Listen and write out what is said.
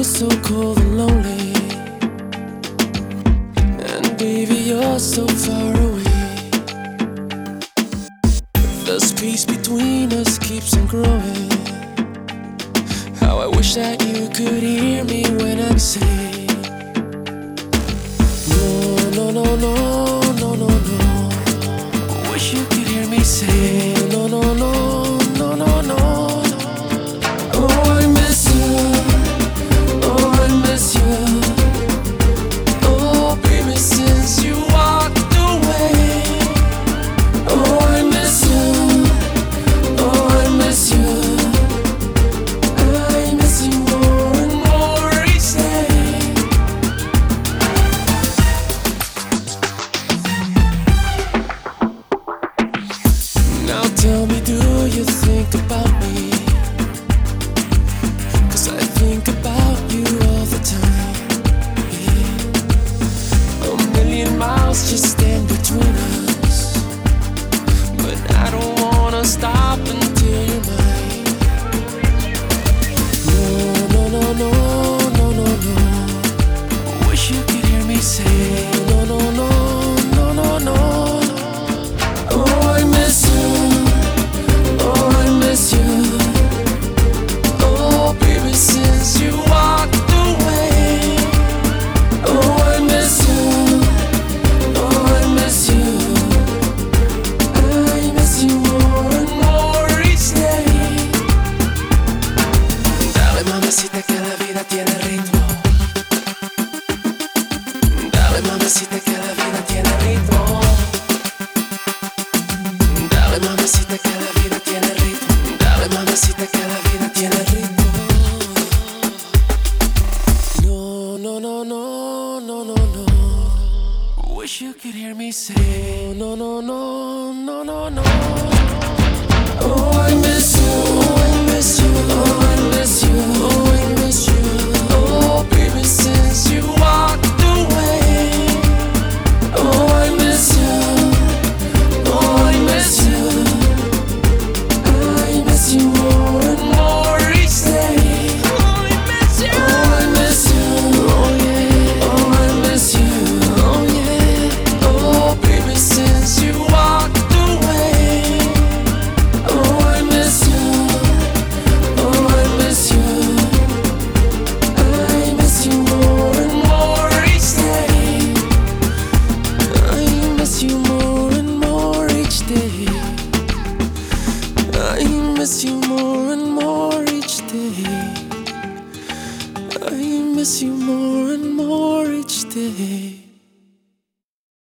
so cold and lonely, and baby, you're so far away. The space between us keeps on growing. How I wish that you could hear me when I say, no, no, no, no, no, no, no. Wish you could hear me say, no, no, no, no, no, no. Oh, I miss you. Oh, I miss you. Oh, baby, since you walked away. Oh, I miss you. Oh, I miss you. I miss you more and more each day. Now tell me, do you think about me? 'Cause I think about you all the time. Yeah. A million miles just stand between us, but I don't wanna stop until you're mine. No, no, no, no, no, no, no. Wish you could hear me say, no, no, no, no, no, no. Oh, I miss you. Oh, I miss you. Oh, baby, since you walked away. Oh, I miss you. Oh, I miss you. I miss you more and more each day. Dale, mamacita, que la vida tiene ritmo. Dale, mamacita, que la vida tiene ritmo. Dale, mamacita, que la vida tiene ritmo. Dale, mamacita, que la vida tiene ritmo. No, no, no, no, no, no, no. Wish you could hear me say, no, no, no, no, no, no. Oh, I miss you. Oh, I miss you. Oh, I miss you. Oh, I miss you. Oh, baby, since you walked away. Oh, I miss you. Oh, I miss you. I miss you more and more each day. Oh, I miss you. Oh, I miss you. Oh, yeah. Oh, I miss you. Oh, yeah. Oh, baby, since you walked away. Oh, I miss you. Oh, I miss you. I miss you more and more each day. I miss you more and more each day. I miss you more and more each day. I miss you more and more each day.